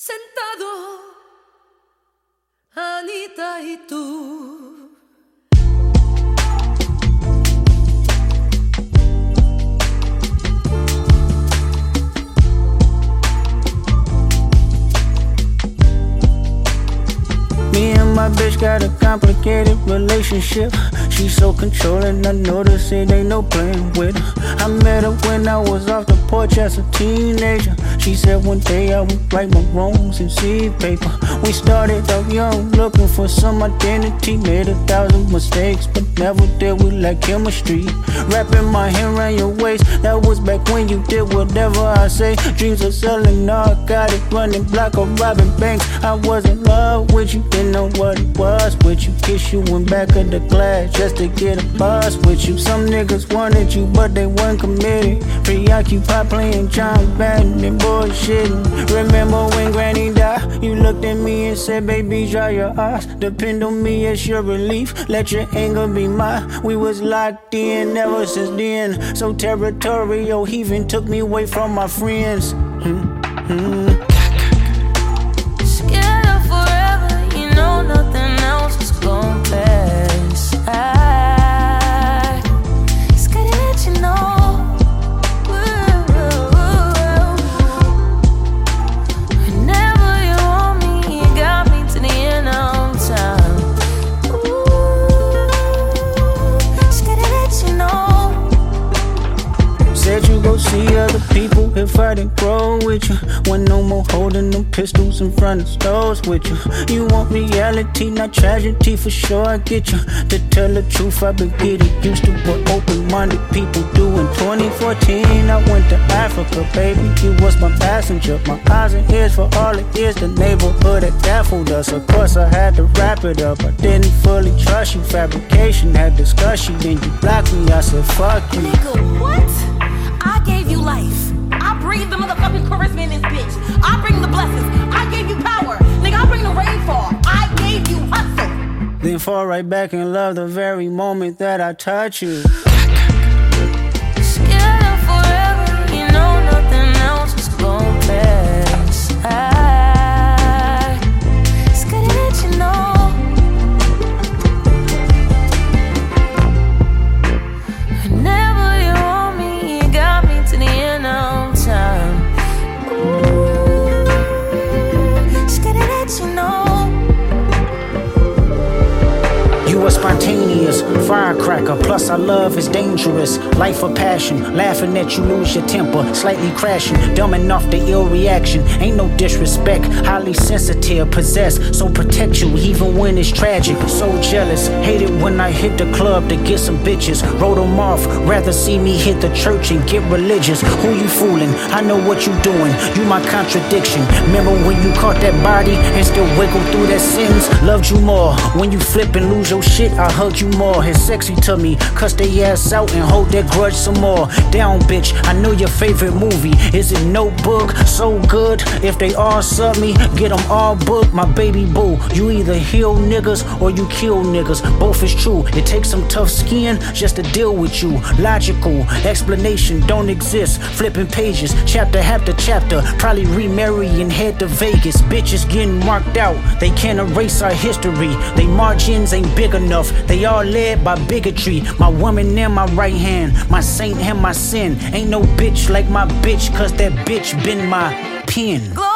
Sentado, Anita y tú. Me and my bitch got a complicated relationship. She's so controlling, I notice it ain't no playing with her. I met her when I was off the porch as a teenager. She said one day I would write my wrongs in seed paper. We started out young, looking for some identity. Made 1,000 mistakes, but never did we like chemistry. Wrapping my hand around your waist, that was back when you did whatever I say. Dreams of selling narcotics, running block or robbing banks. I was in love with you, didn't know what it was with you. Kiss you in back of the glass just to get a buzz with you. Some niggas wanted you, but they weren't committed. Preoccupied playing John Madden and bullshitting. Remember when Granny died? You looked at me and said, baby, dry your eyes. Depend on me, it's your relief. Let your anger be mine. We was locked in ever since then. So territorial, he even took me away from my friends. Scared of forever, you know nothing else is gon' pass. I scared to let you know. Whenever you want me, you got me to the end of time. Ooh, scared to let you know. Said you go see other people if I didn't grow with you. When no more holding them pistols in front of stores with you. You want reality, not tragedy, for sure I get you. To tell the truth, I've been getting used to what open-minded people do. In 2014, I went to Africa, baby. You was my passenger, my eyes and ears for all it is. The neighborhood that baffled us. Of course, I had to wrap it up. I didn't fully trust you. Fabrication had discussion, then you blocked me. I said, fuck you. Nigga, what? I gave you life. I breathe the motherfucking charisma in this bitch. I bring the blessings. I gave you power. Nigga, I bring the rainfall. I gave you hustle. Then fall right back and love the very moment that I touch you. Scared of forever, you know nothing else is gon' pass. I scared to let you know. Whenever you want me, you got me to the end of time. Ooh, scared to let you know. You are spontaneous, firecracker, plus our love is dangerous. Life of passion, laughing at you lose your temper, slightly crashing, dumbing off the ill reaction. Ain't no disrespect, highly sensitive, possessed, so protect you even when it's tragic. So jealous, hate it when I hit the club to get some bitches. Wrote them off, rather see me hit the church and get religious. Who you fooling? I know what you doing, you my contradiction. Remember when you caught that body and still wiggle through that sins? Loved you more, when you flip and lose your shit, I hug you more. It's sexy to me, cuss they ass out and hold that grudge some more. Down bitch, I know your favorite movie. Is it Notebook? So good, if they all sub me, get them all booked. My baby boo, you either heal niggas or you kill niggas. Both is true, it takes some tough skin just to deal with you. Logical, explanation don't exist. Flipping pages, chapter after chapter. Probably remarry and head to Vegas. Bitches getting marked out, they can't erase our history. They margins ain't big enough, they all led by bigotry. My woman in my right hand, my saint and my sin. Ain't no bitch like my bitch, cause that bitch been my pen.